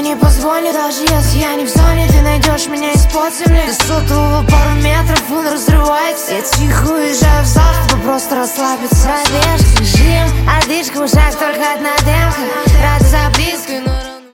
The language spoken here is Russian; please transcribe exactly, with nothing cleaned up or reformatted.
не позволю, даже если я не в зоне. Ты найдешь меня из-под земли. До сотого пару метров он разрывается. Я тихо уезжаю в зал, чтобы просто расслабиться. Пробежка, жим, одышка в ушах, только одна демка.